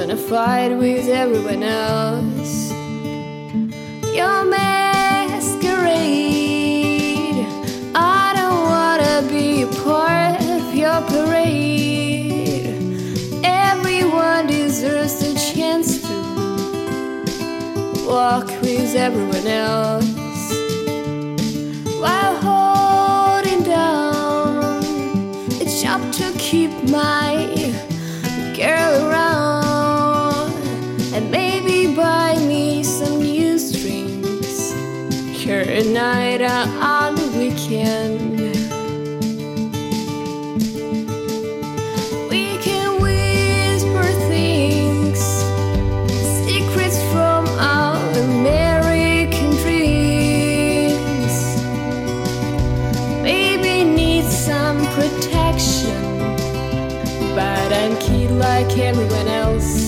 wanna fight with everyone else. Your masquerade, I don't wanna be a part of your parade. Everyone deserves a chance to walk with everyone else, while holding down a job to keep my girl around, and maybe buy me some new strings here at night on the weekend. We can whisper things, secrets from our American dreams. Maybe need some protection, but I'm kid like everyone else.